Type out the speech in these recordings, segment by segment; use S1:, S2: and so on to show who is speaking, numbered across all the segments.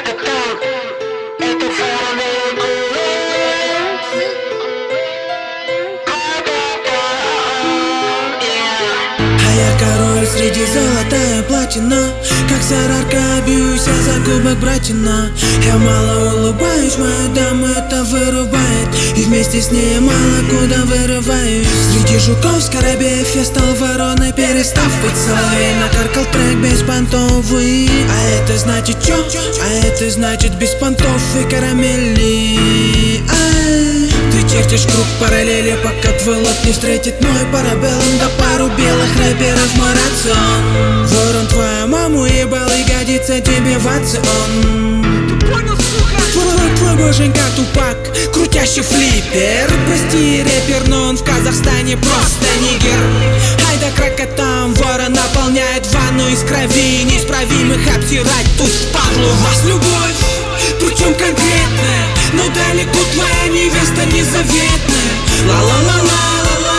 S1: Я король среди золотая платина, как сарарка бьюсь я за кубок братина. Я мало улыбаюсь, моя дама это вырубает, и вместе с ней я мало куда вырываюсь. Среди жуков скоробеев я стал вороной, перестав быть соловей. Накаркал трек беспонтовый. А это значит чё? А это значит без понтов и карамели. Ты чертишь круг параллели, пока твой лоб не встретит мой парабеллум. Да пару белых рэперов мой рацион. Ворон твою маму ебал и годится тебе в ацион. Ты понял, сука? Твой боженька Тупак, крутящий флиппер. Прости, рэпер, но он в Казахстане просто нигер. Айда крокотам, ворон наполняет ванну из крови неисправимых. Обтирать тут впадлу. У вас любовь, причем конкретная, но далеко твоя невеста незаветная. Ла-ла-ла-ла-ла-ла.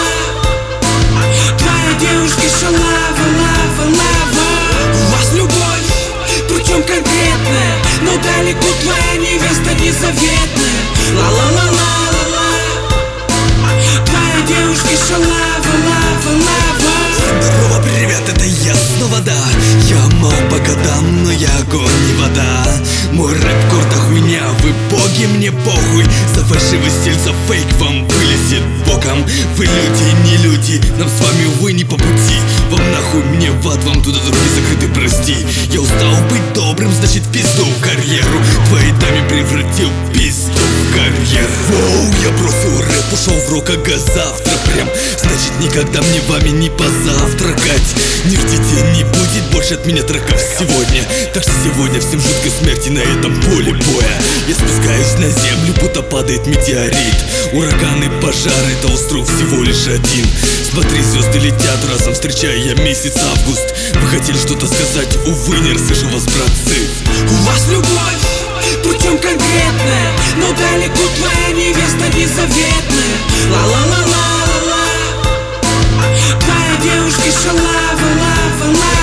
S1: Твоя девушка шалава, лава, лава. У вас любовь, причем конкретная, но далеко твоя невеста незаветная. Ла-ла-ла-ла-ла-ла. Твоя девушка шалава, лава, лава.
S2: Здорово, привет, это я снова, да. Я мал по годам, но я огонь, не вода. Мой рэп гордо хуйня, вы боги, мне похуй. За фальшивый стиль, за фейк вам вылезет боком. Вы люди, не люди, нам с вами, увы, не по пути. Вам нахуй, мне в ад, вам туда дороги закрыты, прости. Я устал быть добрым, значит в пизду в карьеру. Твоей даме превратил пизду в карьеру. Воу, я бросил рэп, ушел в рок, ага, завтра прям. Значит никогда мне вами не позавтракать. Не ждите, не будет больше от меня треков сегодня. Так что сегодня всем жуткой смерти на этом поле боя. Я спускаюсь на землю, будто падает метеорит. Ураганы, пожары, это устрой всего лишь один. Смотри, звезды летят, разом встречая я месяц август. Вы хотели что-то сказать, увы, не расслышал вас, братцы.
S1: У вас любовь, причем конкретная, но далеко твоя невеста незаветная. Ла-ла-ла-ла-ла-ла. Твоя девушка шалава, лава, лава.